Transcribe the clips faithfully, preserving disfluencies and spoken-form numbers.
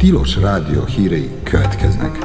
Tilos Rádió hírei következnek.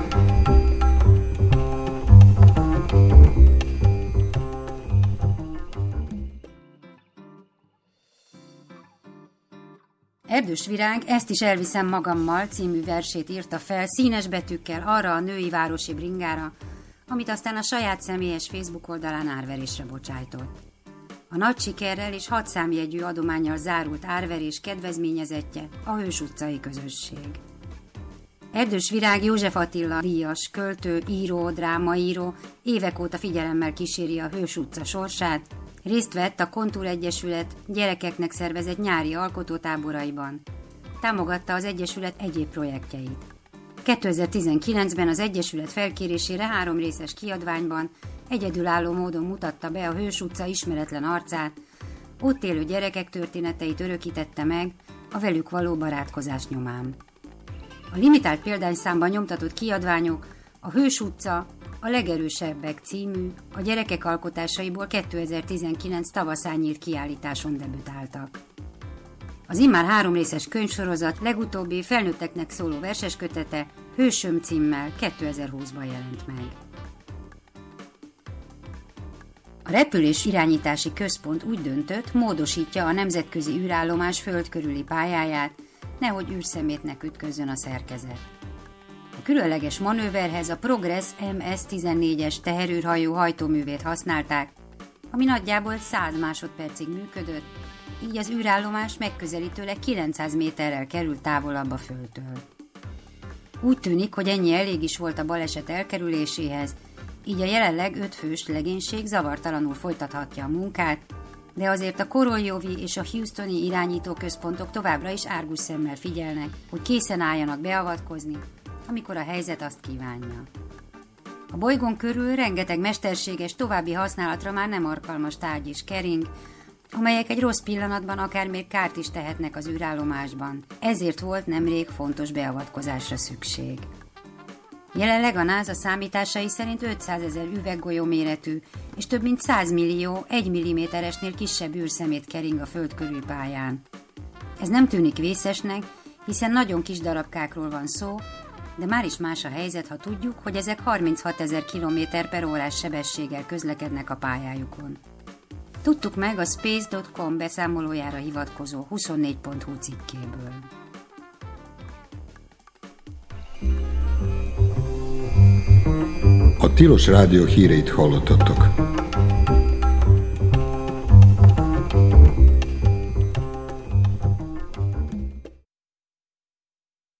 Erdős Virág Ezt is elviszem magammal című versét írta fel színes betűkkel arra a női városi bringára, amit aztán a saját személyes Facebook oldalán árverésre bocsájtott. A nagy sikerrel és hat számjegyű adománnyal zárult árverés kedvezményezettje a Hős utcai közösség. Erdős Virág József Attila díjas, költő, író, drámaíró évek óta figyelemmel kíséri a Hős utca sorsát, részt vett a Kontúr Egyesület gyerekeknek szervezett nyári alkotótáboraiban, támogatta az Egyesület egyéb projektjeit. kétezer-tizenkilencben az Egyesület felkérésére három részes kiadványban egyedülálló módon mutatta be a Hős utca ismeretlen arcát, ott élő gyerekek történeteit örökítette meg a velük való barátkozás nyomán. A limitált példányszámban nyomtatott kiadványok a Hős utca a legerősebbek című, a gyerekek alkotásaiból kétezer-tizenkilenc tavaszán nyílt kiállításon debütáltak. Az immár három részes könyvsorozat legutóbbi felnőtteknek szóló verseskötete Hősöm címmel kétezer-húszban jelent meg. A Repülés Irányítási Központ úgy döntött, módosítja a nemzetközi űrállomás földkörüli pályáját, nehogy űrszemétnek ütközzön a szerkezet. A különleges manőverhez a Progress em es tizennégyes teherűrhajó hajtóművét használták, ami nagyjából száz másodpercig működött, így az űrállomás megközelítőleg kilencszáz méterrel került távolabb a Földtől. Úgy tűnik, hogy ennyi elég is volt a baleset elkerüléséhez, így a jelenleg öt fős legénység zavartalanul folytathatja a munkát, de azért a Koroljovi és a Houstoni irányítóközpontok továbbra is árgus szemmel figyelnek, hogy készen álljanak beavatkozni, amikor a helyzet azt kívánja. A bolygón körül rengeteg mesterséges, további használatra már nem alkalmas tárgy is kering, amelyek egy rossz pillanatban akár még kárt is tehetnek az űrállomásban, ezért volt nemrég fontos beavatkozásra szükség. Jelenleg a NASA számításai szerint ötszázezer üveggolyó méretű és több mint száz millió egy milliméteresnél kisebb űrszemét kering a Föld körül pályán. Ez nem tűnik vészesnek, hiszen nagyon kis darabkákról van szó, de már is más a helyzet, ha tudjuk, hogy ezek harminchatezer kilométer per órás sebességgel közlekednek a pályájukon. Tudtuk meg a space pont com beszámolójára hivatkozó huszonnégy pont hu cikkéből. A Tilos Rádió híreit hallottatok.